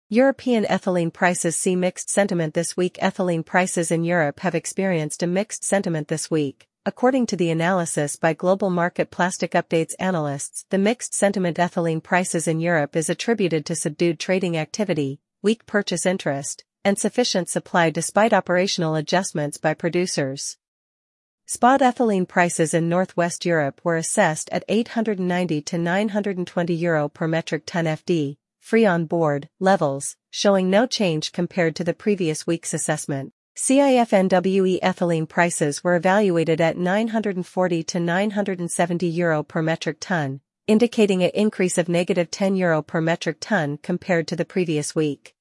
European ethylene prices see mixed sentiment this week. Ethylene prices in Europe have experienced a mixed sentiment this week. According to the analysis by Global Market Plastic Updates analysts, the mixed sentiment ethylene prices in Europe is attributed to subdued trading activity, weak purchase interest, and sufficient supply despite operational adjustments by producers. Spot ethylene prices in Northwest Europe were assessed at €890 to €920 per metric ton FD, free on board, levels, showing no change compared to the previous week's assessment. CIF-NWE ethylene prices were evaluated at €940 to €970 per metric ton, indicating an increase of -€10 per metric ton compared to the previous week.